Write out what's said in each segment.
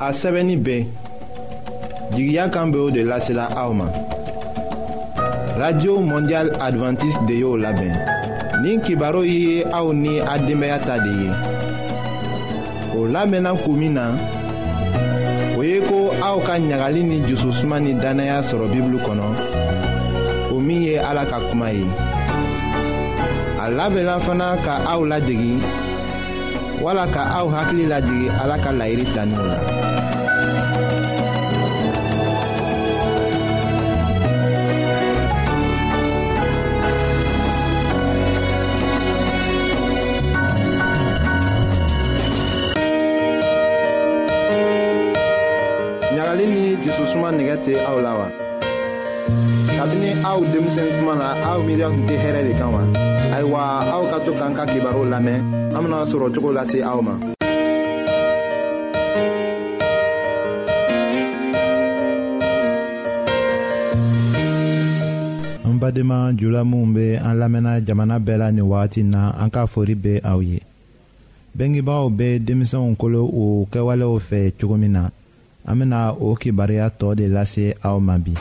a sɛbɛnni bɛɛ jigiya kan bɛ o de lasela aw ma. Radio Mondial Adventiste de y'o labɛn. Nin kibaru ye aw ni a denbaya ta de ye. O labɛnna kun min na, o ye ko aw ka ɲagali ni jususuma ni danaya sɔrɔ Bibulu kɔnɔ, o min ye Ala ka kuma ye. A labɛnna fana ka aw ladegi, wala ka aw hakili lajigi Ala ka laɲini taninw la. ɲagali ni jususuma nɛgɛ tɛ aw la wa? Kabini aw denmisɛn kuma na aw miiriya tun tɛ hɛrɛ de kan wa? Ayiwa, aw ka to k'an ka kibaru lamɛn, an bena sɔrɔ cogo lase aw ma. An badenma jula minnu be an lamɛnna jamana bɛɛ la nin wagati na, an ka fori be aw ye. Bengebaaw be denmisɛnw kolo o kɛwalew fɛ cogo min na, an bena o kibaruya tɔ de lase aw ma bi.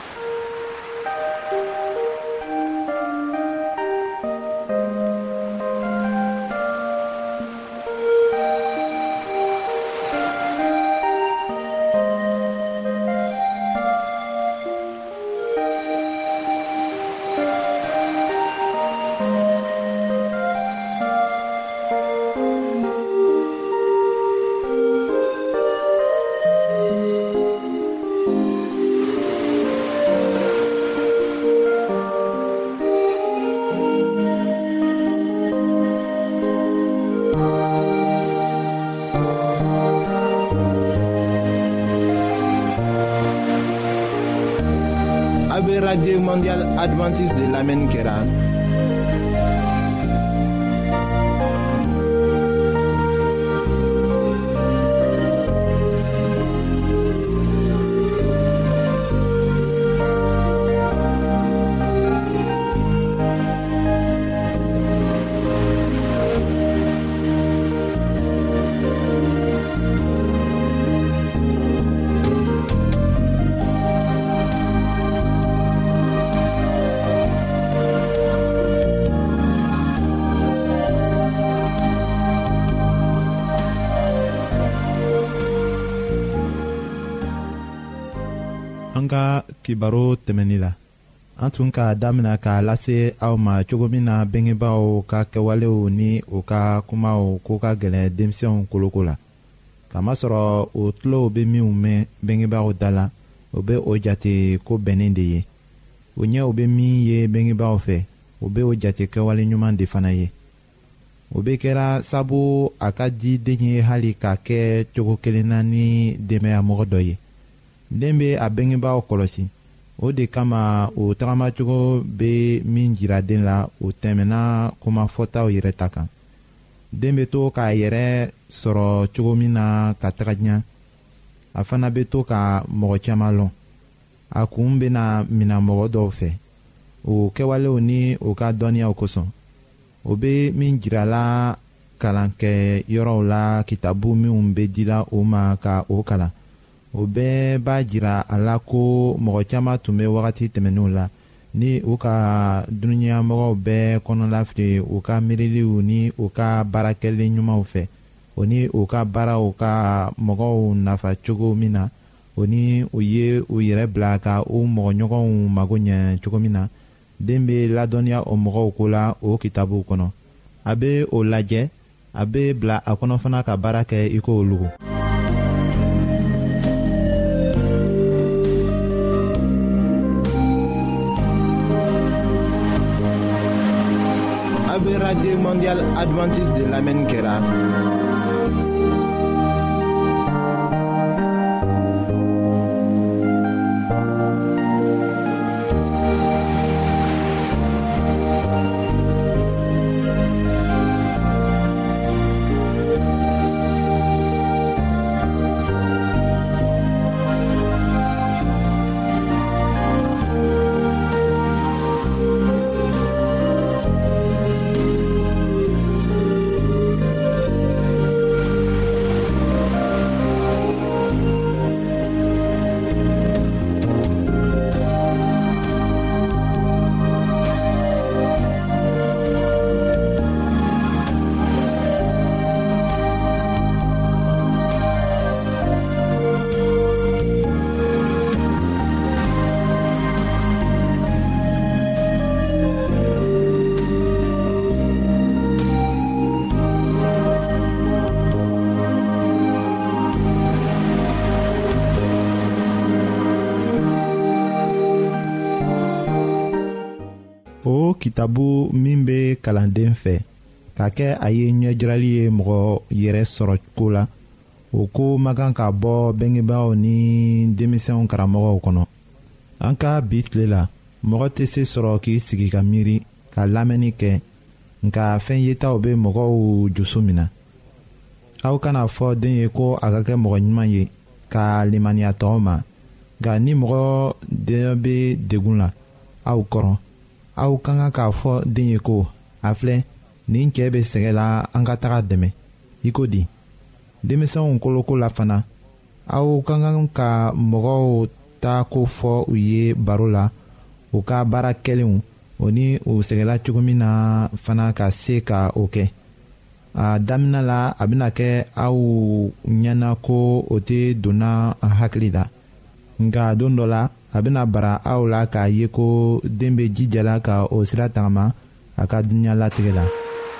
Radio Mondial Adventiste de l'Amen Kera. An ka kibaro tɛmɛni la, an tun ka damina k'a lase aw ma cogo min na bengebaaw ka kɛwalew ni o ka kumaw ko ka gɛlɛn denmisɛnw koloko la. Kamasɔrɔ o tulow be minw mɛn bengebaaw da la, o be o jate ko bɛnnen de ye. O ɲɛw be min ye bengebaaw fɛ, o be o jate kɛwale ɲuman de fana ye. O be kɛra sabu a ka di den ye hali ka kɛ cogo kelen na ni denbayamɔgɔ dɔ ye. Den be a bengebaaw kɔlɔsi, o de kama o tagamacogo be min jira den la o tɛmɛna kumafɔtaw yɛrɛ ta kan. Den be to k'a yɛrɛ sɔrɔ cogo min na ka taga ɲa, a fana be to ka mɔgɔ caaman lɔn. A kun bena mina mɔgɔ dɔw fɛ, o kɛwalew ni o ka dɔnniyaw kosɔn. O be min jirala kalankɛ yɔrɔw la kitabu minw be dila o ma ka o kalan. O bɛɛ b'a jira a la ko mɔgɔ caaman tun be wagati tɛmɛnenw la ni u ka dunuɲamɔgɔw bɛɛ kɔnɔlafili u ka miiriliw ni u ka baarakɛlen ɲumanw fɛ, o ni u ka baaraw ka mɔgɔw nafa cogo min na, o ni u ye u yɛrɛ bila ka u mɔgɔɲɔgɔnw mago ɲɛ cogo min na. Den be ladɔnniya o mɔgɔw ko la o kitabuw kɔnɔ. A be o lajɛ, a be bila a kɔnɔ fana ka baara kɛ i ko olugu. Radio Mondial Adventiste de l'Amen Kera. kitabu min bɛ kalanden fɛ ka kɛ a ye ɲɛjirali ye mɔgɔ yɛrɛ sɔrɔ ko la o ko man kan ka bɔ bengebaaw ni denmisɛnw karamɔgɔw kɔnɔ. an ka bi tile la mɔgɔ tɛ se sɔrɔ k'i sigi ka miiri ka lamɛnni kɛ nka fɛn yetaw bɛ mɔgɔw dusu minɛ. aw kana fɔ den ye ko a ka kɛ mɔgɔ ɲuman ye ka limaniya tɔw ma nka ni mɔgɔ den bɛ degun la aw kɔrɔ aw ka kan k'a fɔ den ye ko a filɛ nin cɛ bɛ sɛgɛn la an ka taga dɛmɛ i ko di. denmisɛnw koloko la fana aw ka kan ka mɔgɔw ta ko fɔ u ye baro la u ka baara kɛlenw o ni u sɛgɛnla cogo min na fana ka se ka o kɛ. a daminɛ la a bɛna kɛ aw ɲɛna ko o tɛ donna a hakili la nka don dɔ la a bɛna bara aw la k'a ye ko den bɛ jijala ka o sira tagama a ka dunuya latigɛ la.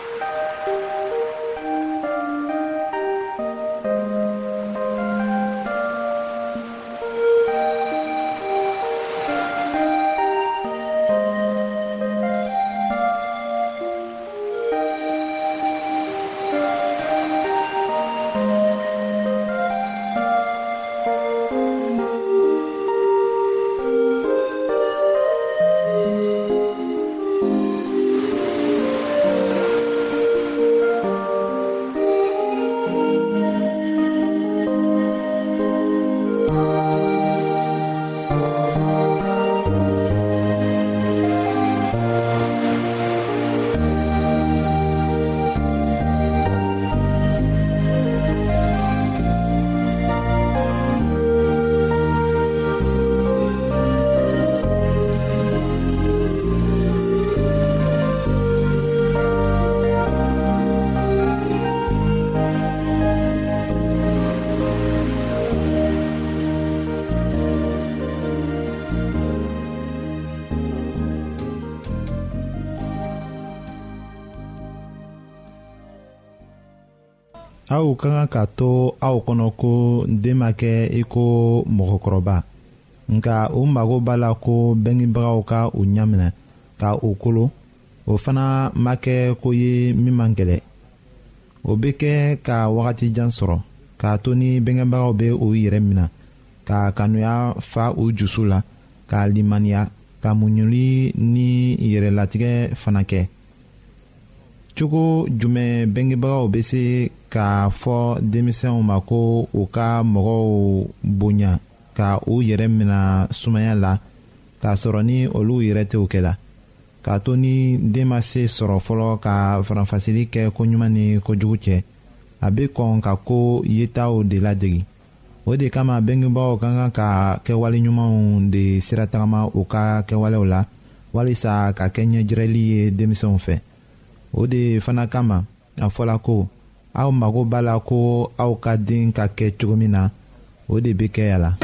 aw ka kan ka to aw kɔnɔ ko den ma kɛ i ko mɔgɔkɔrɔba nka o mago b'a la ko bɛngebagaw ka o ɲaminɛ ka o kolo o fana ma kɛ ko ye min man gɛlɛ. o bɛ kɛ ka wagatijan sɔrɔ k'a to ni bɛngebagaw bɛ o yɛrɛ minɛ ka kanuya fa u jusu la ka limaniya ka muɲuli ni yɛrɛlatigɛ fana kɛ. cogo jumɛn bɛngebagaw bɛ se k'a fɔ denmisɛnw ma ko u ka mɔgɔw bonya ka u yɛrɛ minɛ sumaya la k'a sɔrɔ ni olu yɛrɛ tɛ o kɛ la k'a to ni den ma se sɔrɔ fɔlɔ ka faranfasili kɛ koɲuman ni kojugu cɛ a bɛ kɔn ka ko yetaw de ladegi. o de kama bɛngebagaw ka kan ka kɛwale ɲumanw de siratagama u ka kɛwalew la walisa ka kɛ ɲɛjirɛli ye denmisɛnw fɛ. o de fana kama a fɔla ko aw mago b'a la ko aw ka den ka kɛ cogo min na o de bɛ kɛ a la.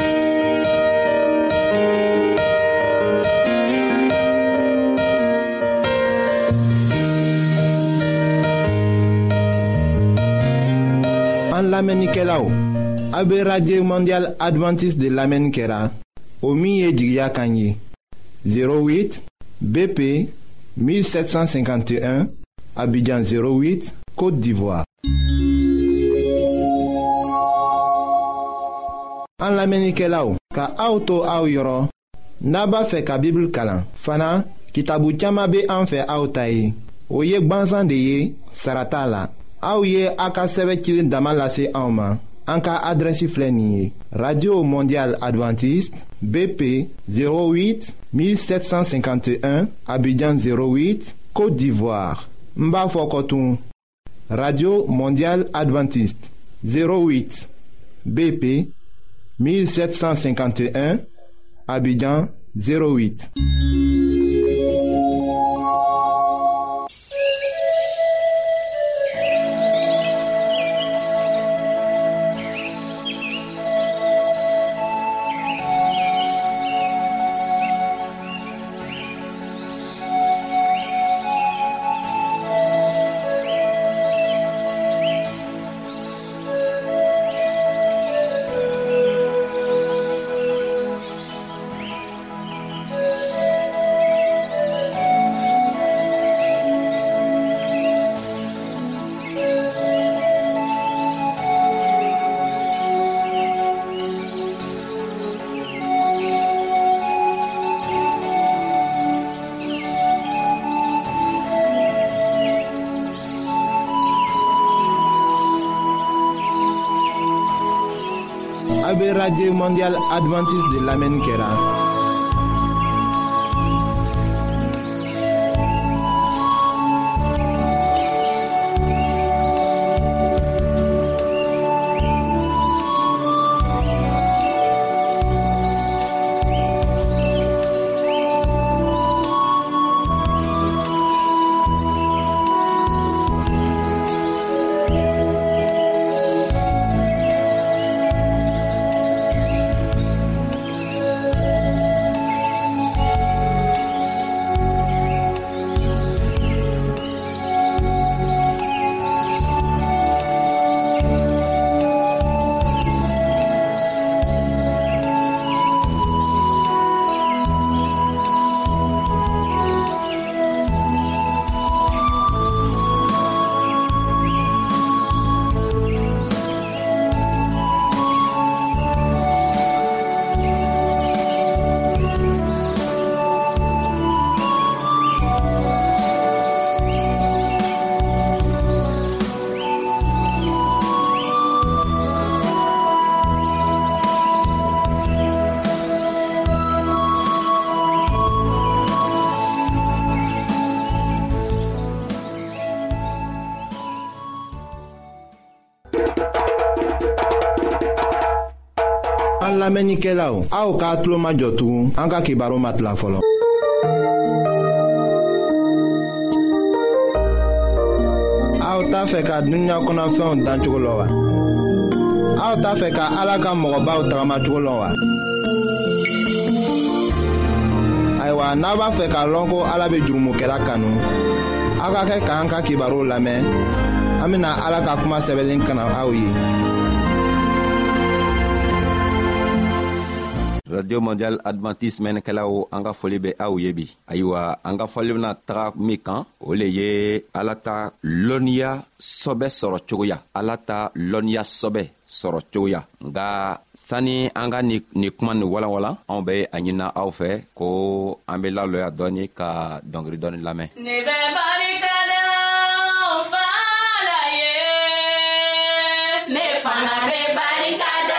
an lamɛnnikɛlaw a bɛ radio mondial adventiste de lamɛnni kɛra o min ye jigiya kan ye 08 BP 1751 Abidjan 08 Côte d'Ivoire. an lamɛnnikɛlaw ka aw to aw yɔrɔ n'a b'a fɛ ka Bible kalan fana kitabu caman bɛ an fɛ aw ta ye o ye gwansan de ye sara t'a la. aw ye a ka sɛbɛn cilen dama lase anw ma an ka adrɛsi filɛ nin ye radio mondial adventiste BP 08 1751 Abidjan 08 Côte d'Ivoire. n b'a fɔ kɔtun radio mondial adventiste 08 BP 1751 Abidjan 08. be Radio Mondial Adventiste de l'Amen Kera. An lamenikelaw, aw ka tulo majɔtugun an ka kibaro matila fɔlɔ. Aw t'a fɛ ka dunuya kɔnɔfɛnw dan cogo la wa? Aw t'a fɛ ka Ala ka mɔgɔbaw tagama cogo la wa? Ayiwa, n'a b'a fɛ k'a lɔn ko Ala bɛ jurumokɛla kanu, aw ka kɛ k'an ka kibaru lamɛn. An bɛna Ala ka kuma sɛbɛnlen kana aw ye. Radio Mondial Adventiste mɛnnikɛlaw an ka foli bɛ aw ye bi. Ayiwa, an ka foli bɛna taga min kan, o le ye Ala ta lɔnniya sɔbɛ sɔrɔ cogoya. Ala ta lɔnniya sɔbɛ sɔrɔ cogoya. Nka sani an ka ni kuma ni walanwalan, anw bɛ a ɲinina aw fɛ ko an bɛ lalɔya dɔɔni ka dɔnkili dɔɔni lamɛn. Ne bɛ barika da n fa la ye, ne fana bɛ barika da.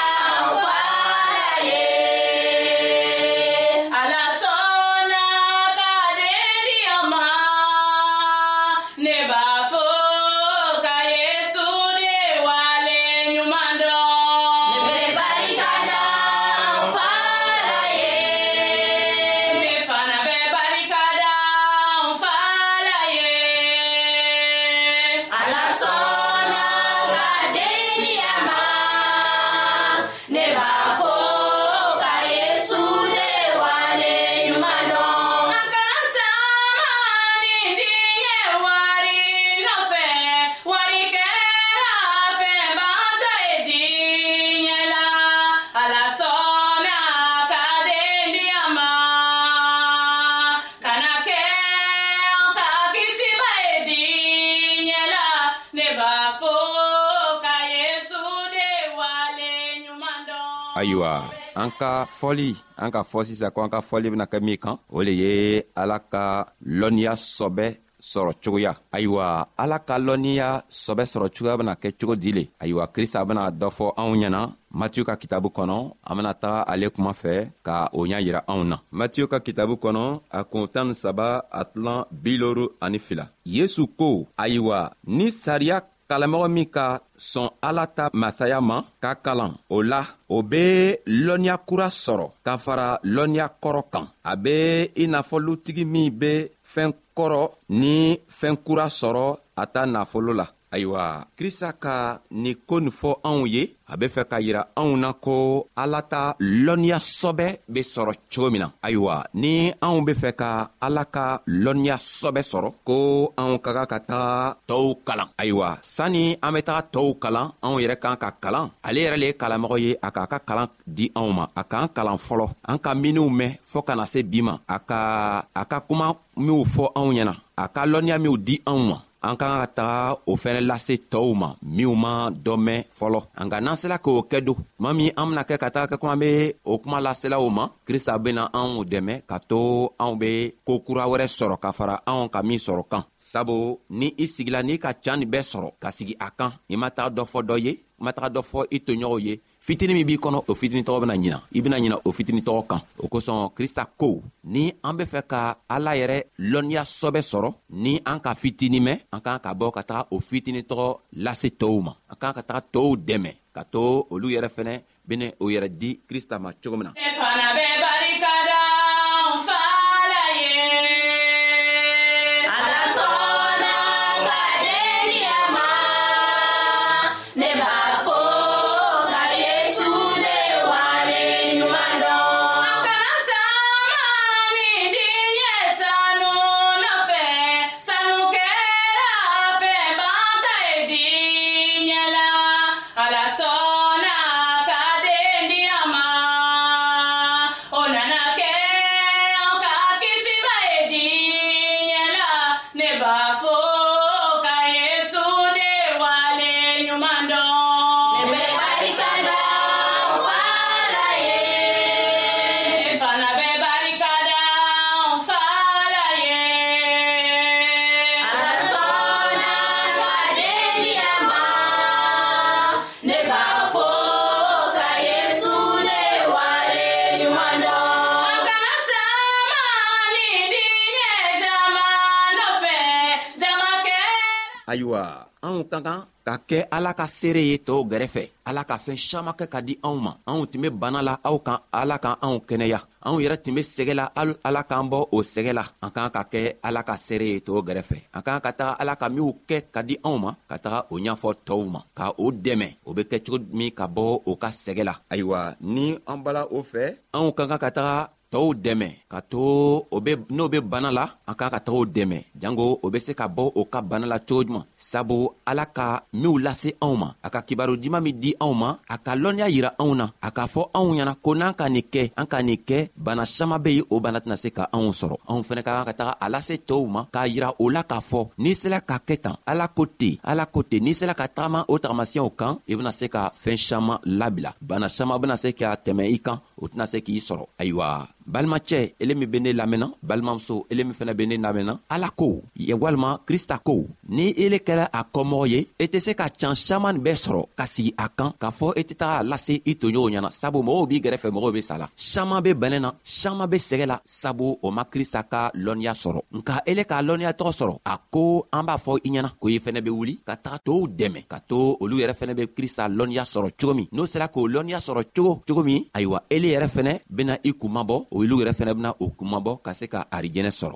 Ayiwa, an ka fɔ sisan ko an ka fɔli bɛna kɛ min kan, o le ye Ala ka lɔnniya sɔbɛ sɔrɔ cogoya. Ayiwa, Ala ka lɔnniya sɔbɛ sɔrɔ cogoya bɛna kɛ cogo di le? Ayiwa, Krista bɛna dɔ fɔ anw ɲɛna Matiyu ka kitabu kɔnɔ. An bɛna taga ale kuma fɛ ka o ɲɛ yira anw na. Matiyu ka kitabu kɔnɔ a kun 13 a tilan 72. Yesu ko, ayiwa, ni sariya kalamɔgɔ min ka sɔn Ala ta masaya ma ka kalan, o la o be lɔnniya kura sɔrɔ ka fara lɔnniya kɔrɔ kan. A be i nafolotigi min be fɛn kɔrɔ ni fɛn kura sɔrɔ a ta nafolo la. Ayiwa, Krista ka ni ko nin fɔ anw ye, a be fɛ ka yira anw na ko Ala ta lɔnniya sɔbɛ be sɔrɔ cogo min na. Ayiwa, ni anw be fɛ ka Ala ka lɔnniya sɔbɛ sɔrɔ, ko anw ka kan ka taga tɔw kalan. Ayiwa, sani an be taga tɔw kalan, anw yɛrɛ kan ka kalan. Ale yɛrɛ le ye kalanmɔgɔ ye, a k'a ka kalan di anw ma. A k'an kalan fɔlɔ, an ka miniw mɛn fɔɔ kana se bi ma. A ka kuma minw fɔ anw ɲɛna, a ka lɔnniya minw di anw ma. An kan ka taga o fɛnɛ lase tɔw ma minw ma dɔ mɛn fɔlɔ. An ka n'an sela k'o kɛ don, tuma min an bena kɛ ka taga kɛ kuma be o kuma lasela o ma, Krista bena anw dɛmɛ ka to anw be ko kura wɛrɛ sɔrɔ ka fara anw ka min sɔrɔ kan. Sabu ni i sigila n'i ka can nin bɛɛ sɔrɔ ka sigi a kan, i ma taga dɔ fɔ dɔ ye, i ma taga dɔ fɔ i toɲɔgɔnw ye, fitini min b'i kɔnɔ o fitini tɔgɔ bena ɲina i bena ɲina o fitini tɔgɔ kan. O kosɔn krista ko ni an be fɛ ka ala yɛrɛ lɔnniya sɔbɛ sɔrɔ, ni an ka fitini mɛn, an kan ka bɔ ka taga o fitini tɔgɔ lase tɔɔw ma. An kan ka taga tɔɔw dɛmɛ ka to olu yɛrɛ fɛnɛ bene o yɛrɛ di krista ma cogo min na. Ayiwa, anw ka kan ka kɛ ala ka seere ye tɔw gɛrɛfɛ. Ala ka fɛn saman kɛ ka di anw ma. Anw tun be bana la aw kan, ala kan anw kɛnɛya. Anw yɛrɛ tun be sɛgɛ la, ala k'an bɔ o sɛgɛ la. An kan ka kɛ ala ka seere ye tɔw gɛrɛfɛ. An kan ka taga ala ka minw kɛ ka di anw ma, ka taga o ɲɛfɔ tɔw ma, ka o dɛmɛ. O be kɛ cogo min ka bɔ o ka sɛgɛ la. Ayiwa, ni an bala o fɛ, anw kan ka taga tɔw dɛmɛ ka to n'o be bana la, an kan ka taga o dɛmɛ jango o be se ka bɔ o ka bana la cogo juman. Sabu ala ka minw lase anw ma, a ka kibaru diman min di anw ma, a ka lɔnniya yira anw na, a k'a fɔ anw ɲɛna ko n'an ka nin kɛ, an ka nin kɛ, bana saman be yen o bana tɛna se ka anw sɔrɔ. Anw fɛnɛ ka kan ka taga a lase tɔw ma k'a yira o la k'a fɔ n'i sela ka kɛ tan, ala ko ten, n'i sela ka tagama o tagamasiyɛnw kan, i bena se ka fɛn saman labila. Bana saman bena se ka tɛmɛ i kan, o tɛna se k'i sɔrɔ. Ayiwa, balimacɛ ele min be ne lamɛnna, balimamuso ele min fɛnɛ be ne lamɛnna, ala ko walima krista ko ni ele kɛla a kɔmɔgɔ ye, i tɛ se ka can saman bɛɛ sɔrɔ ka sigi a kan k'a fɔ i tɛ taga lase i toɲɔgɔnw ɲɛna. Sabu mɔgɔw b'i gɛrɛfɛ, mɔgɔw be sala, saman be bɛnɛ na, saman be sɛgɛ la, sabu o ma krista ka lɔnniya sɔrɔ. Nka ele k'a lɔnniya tɔgɔ sɔrɔ, a ko an b'a fɔ i ɲɛna ko i fɛnɛ be wuli ka taga tɔw dɛmɛ, ka to olu yɛrɛ fɛnɛ be krista lɔnniya sɔrɔ cogo min. N'o sera k'o lɔnniya sɔrɔ cogo min, ayiwa ele yɛrɛ fɛnɛ bena i kumabɔ, olu yɛrɛ fɛnɛ bena o kumabɔ ka se ka arijɛnɛ sɔrɔ.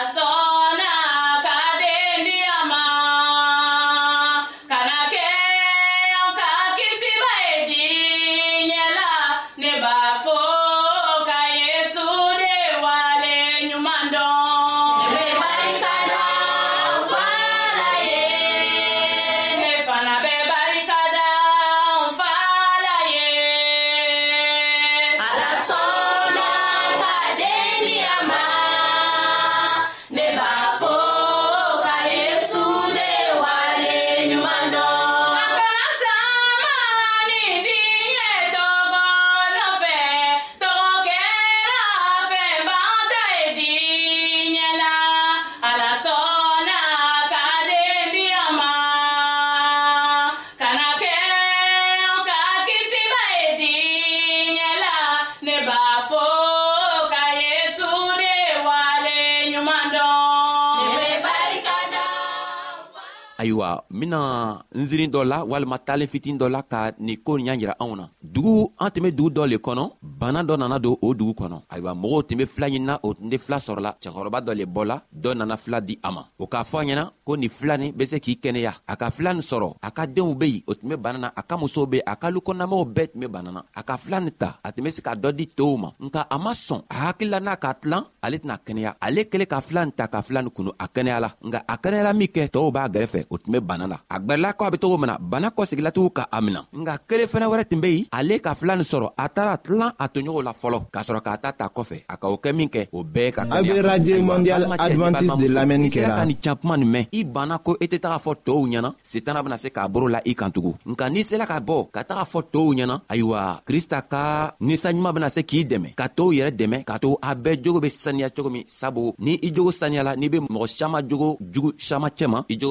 Ayiwa, mina nzirin dɔ la walima talen fitin dɔ la ka ni ko ɲa yira anw na. Dugu an tun be dugu dɔ le kɔnɔ, bana dɔ nana don o dugu kɔnɔ. Ayiwa, mɔgɔw tun be fila ɲinina, o tun de fila sɔrɔla. Cɛkɔrɔba dɔ le bɔla, dɔ nana fila di a ma. O k'a fɔ a ɲɛna ko ni fila nin be se k'i kɛnɛya. A ka fila nin sɔrɔ, a ka denw be yen, o tun be bana na, a ka musow be yen, a ka lukɔnɔmɔgɔw bɛɛ tun be bana na. A ka fila nin ta, a tun be se ka dɔ di tɔw ma. Nka a ma sɔn, a hakilila n'a k'a tilan, ale tɛna kɛnɛya. Ale kɛlen ka fila nin ta ka fila nin kunu, a kɛnɛyala. Nka a kɛnɛyala min kɛ, tɔw b'a gɛrɛfɛ, o tun be bana la. A gbɛrɛla kɔ a be togo min na, bana kɔ sigila tugun ka a mina. Nka kelen fɛnɛ wɛrɛ tun be yen, ale ka fila nin sɔrɔ, a taara tilan a toɲɔgɔnw la fɔlɔ, k'a sɔrɔ k'a ta kɔfɛ. A ka o kɛ min kɛ, o bɛɛ ka kɛnɛya. A be radio mondial adventiste de lamɛnni kɛra. I sera ka nin can kuma nin mɛn, i banna ko i tɛ taga fɔ tɔw ɲɛna, sitana bena se k'a boro la i kan tugun. Nka n'i sera ka bɔ ka taga fɔ tɔw ɲɛna, ayiwa, krista ka ninsanɲuman bena se k'i dɛmɛ, ka tɔw yɛrɛ dɛmɛ, k'a to a bɛɛ jogo be saniya cogo min. Sabu ni i jogo saniyala, n'i be mɔgɔ saman jogo jugu saman cɛma, i jogo bena se ka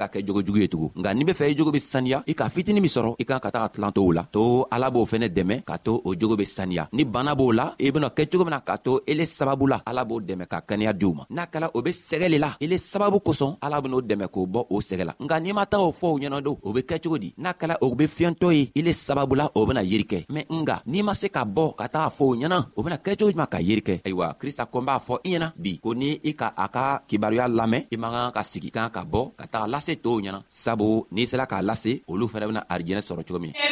kɛ jogo jugu ye tugun. Nka n'i bɛ fɛ i jogo bɛ saniya, i ka fitini min sɔrɔ i kan ka taga tilan to o la, to Ala b'o fɛnɛ dɛmɛ ka to o jogo bɛ saniya. Ni bana b'o la i bɛna kɛ cogo min na ka to ele sababu la Ala b'o dɛmɛ ka kɛnɛya di u ma. N'a kɛla o bɛ sɛgɛ le la ele sababu kosɔn Ala bɛn'o dɛmɛ k'o bɔ o sɛgɛ la. Nka n'i ma taa o fɔ o ɲɛna don o bɛ kɛ cogo di? N'a kɛla o bɛ fiyɛntɔ ye ele sababu la o bɛna yeri kɛ. Mais nka n'i ma se ka bɔ ka taa fɔ o ɲɛna o bɛna kɛ cogo jumɛn ka yeri kɛ? Ayiwa Krista ko n b'a fɔ i ɲɛna bi ko ni i ka a ka kibaruya lamɛn i man kan ka sigi kan ka bɔ ka taga lase tɔw ɲɛna, sabu n'i sera k'a lase olu fɛnɛ bɛna arijɛnɛ sɔrɔ cogo min.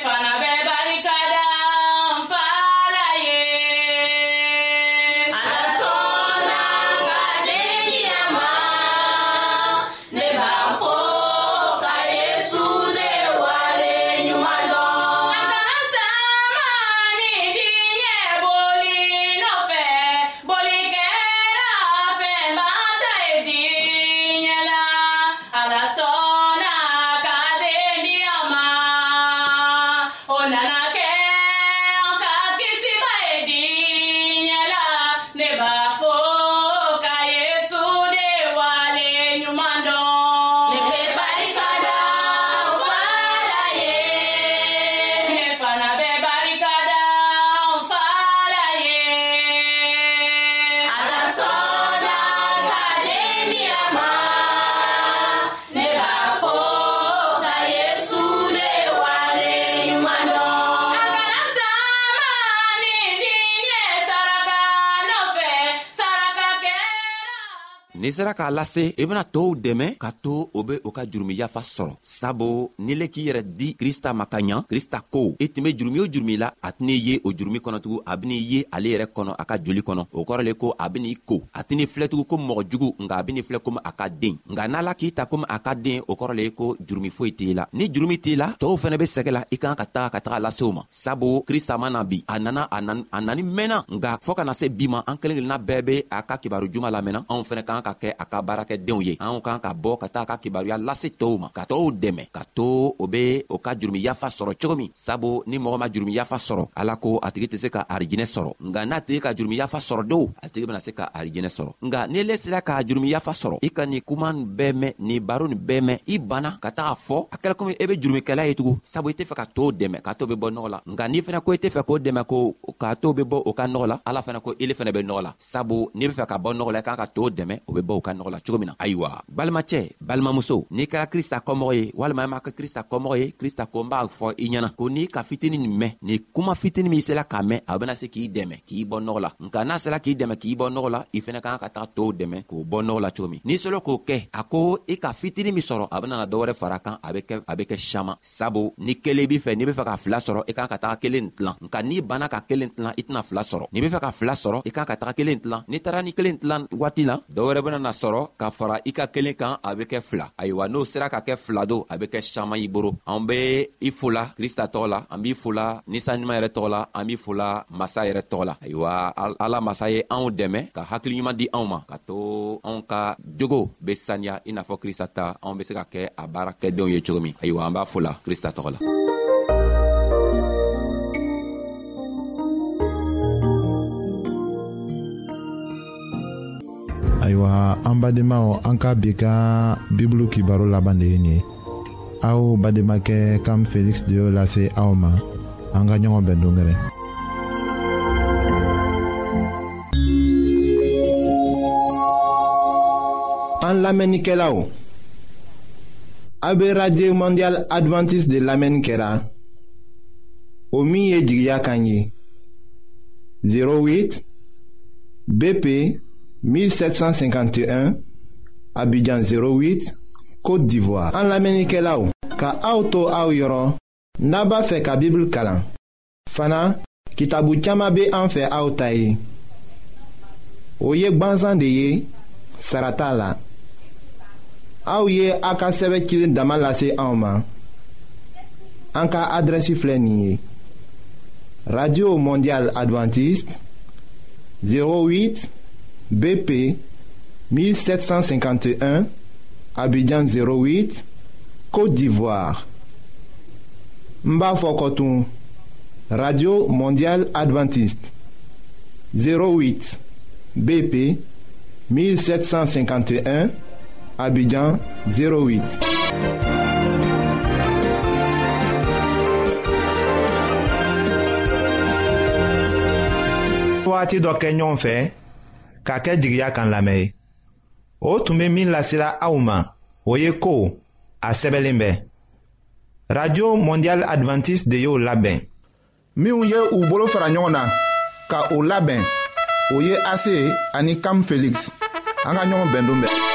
N'i sera k'a lase i bɛna tɔw dɛmɛ ka to o bɛ o ka jurumi yafa sɔrɔ, sabu n'i le k'i yɛrɛ di Krista ma ka ɲa, Krista ko i tun bɛ jurumi o jurumi la a tɛn'i ye o jurumi kɔnɔ tugun, a bɛn'i ye ale yɛrɛ kɔnɔ a ka joli kɔnɔ. O kɔrɔ le ko a bɛn'i ko, a tɛn'i filɛ tugun komi mɔgɔ jugu, nka a bɛn'i filɛ komi a ka den. Nka n'Ala k'i ta komi a ka den o kɔrɔ le ko jurumi foyi t'i la. Ni jurumi t'i la tɔw fɛnɛ bɛ sɛgɛ la i kan ka taga lase o ma, sabu Krista ma na bi a nani mɛnna, nka fɔ ka na se bi ma an kelen kelenna bɛɛ bɛ a ka kibaru juma lamɛnna. Anw fɛnɛ kan ka kɛ a ka baarakɛ denw ye. Anw kan ka bɔ ka taa ka kibaruya lase tɔw ma, ka tɔw dɛmɛ ka to o be o ka jurumi yafa sɔrɔ cogo min, sabu ni mɔgɔ ma jurumi yafa sɔrɔ Ala ko a tigi tɛ se ka arijinɛ sɔrɔ. Nka n'a tigi ka jurumi yafa sɔrɔ don a tigi bɛna se ka arijinɛ sɔrɔ. Nka ni le sera ka jurumi yafa sɔrɔ i ka nin kuma bɛɛ mɛn, nin baro nin bɛɛ mɛn, i banna ka taga fɔ a kɛra komi e bɛ jurumikɛla ye tugun, sabu i tɛ fɛ ka to dɛmɛ ka to bɛ bɔ nɔgɔ la. Nka n'i fɛnɛ ko i tɛ fɛ k'o dɛmɛ ko ka to bɛ bɔ o ka nɔgɔ la, Ala fɛnɛ ko ele fɛnɛ bɛ nɔgɔ la, sabu n'i bɛ fɛ ka bɔ nɔgɔ la i kan ka to dɛmɛ o bɛ bɔ o ka nɔgɔ la cogo min na. Ayiwa balimacɛ balimamuso, n'i kɛra Krista kɔmɔgɔ ye walima i ma kɛ Krista kɔmɔgɔ ye, Krista ko n b'a fɔ i ɲɛna ko n'i ka fitini nin mɛn, ni kuma fitini min sera k'a mɛn a bɛna se k'i dɛmɛ k'i bɔ nɔgɔ la. Nka n'a sera k'i dɛmɛ k'i bɔ nɔgɔ la i fɛnɛ kan ka taa to dɛmɛ k'o bɔ nɔgɔ la cogo min. N'i sera k'o kɛ a ko i ka fitini min sɔrɔ a bɛna na dɔwɛrɛ fara kan, a bɛ kɛ caman, sabu ni kelen b'i fɛ n'i bɛ fɛ ka fila sɔrɔ i kan ka taa kelen tilan. Nka n'i banna ka kelen tilan i tɛna fila sɔrɔ. N'i bɛ fɛ ka fila sɔrɔ i kan ka taa kelen tilan. N'i taara ni kelen tilan waati la dɔwɛrɛ bɛna na sɔrɔ ka fara i ka kelen kan, a bɛ kɛ fila. Ayiwa n'o sera ka kɛ fila don a bɛ kɛ caman y'i bolo. An bɛ i fola Krista tɔgɔ la, an b'i fola Nisa ɲuman yɛrɛ tɔgɔ la, an b'i fola Masa yɛrɛ tɔgɔ la. Ayiwa Ala Masa ye anw dɛmɛ ka hakili ɲuman di anw ma ka to anw ka jogo bɛ saniya i n'a fɔ Krista ta anw bɛ se ka kɛ a baara kɛdenw ye cogo min. Ayiwa an b'a fola Krista tɔgɔ la. Ayiwa an badenmaw an ka bi ka bibulu kibaro laban de ye nin ye. Aw bademakɛ Kam Felix de y'o lase aw ma. An ka ɲɔgɔn bɛn don gɛrɛ. An lamɛnnikɛlaw, a bɛ Radio Mondial Adventiste de lamɛnni kɛra o min ye jigiya kan ye 08 BP 1751 Abidjan 08 Côte d'Ivoire. An lamɛnnikɛlaw, ka aw to aw yɔrɔ n'a b'a fɛ ka Bible kalan. Fana kitabu caman bɛ an fɛ aw ta ye. O ye gwanzan de ye, sara t'a la. Aw ye a ka sɛbɛn cilen dama lase anw ma. An ka adrɛsi filɛ nin ye: Radio Mondial Adventiste 08 BP 1751 Abidjan 08 Côte d'Ivoire. N b'a fɔ kɔtun: Radio Mondial Adventiste 08 BP 1751 Abidjan 08. Waati dɔ kɛ ɲɔgɔn fɛ k'a kɛ jigiya kan lamɛn ye o tun bɛ min lasela aw ma o ye ko a sɛbɛnlen bɛ radio mondial adventiste de y'o labɛn minnu ye u bolo fara ɲɔgɔn na ka o labɛn o ye ase ani Cam Felix an ka ɲɔgɔn bɛn don bɛɛ